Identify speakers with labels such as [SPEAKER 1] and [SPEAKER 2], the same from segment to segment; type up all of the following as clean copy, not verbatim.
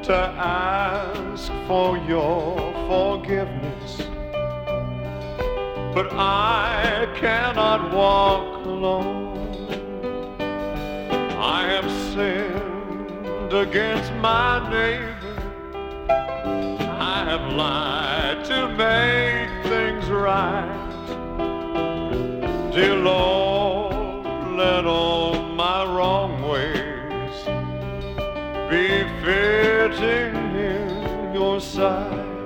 [SPEAKER 1] to ask for your forgiveness, but I cannot walk alone. I have sinned against my neighbor. I have lied to make things right. Dear Lord, let all my wrong ways be fitting in your sight.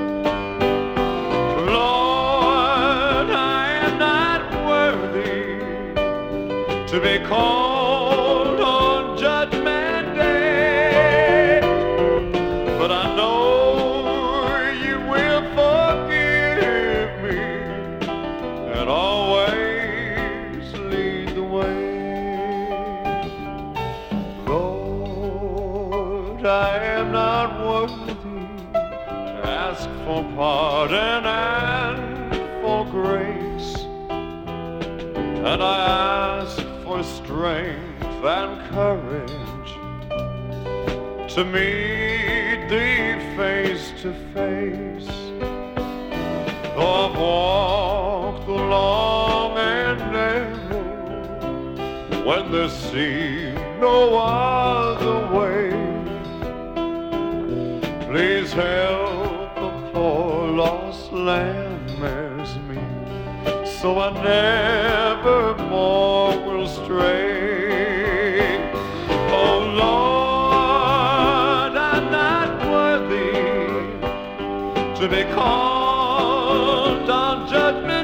[SPEAKER 1] Lord, I am not worthy to be called on Judgment Day, but I know you will forgive me and always lead the way. Lord, I am not worthy to ask for pardon and for grace, and I ask for strength and courage to meet thee face to face. Though I've walked the long and narrow when there seemed no other way, please help a poor lost lamb as me, so I never more will stray. Oh Lord, I'm not worthy to be called on Judgment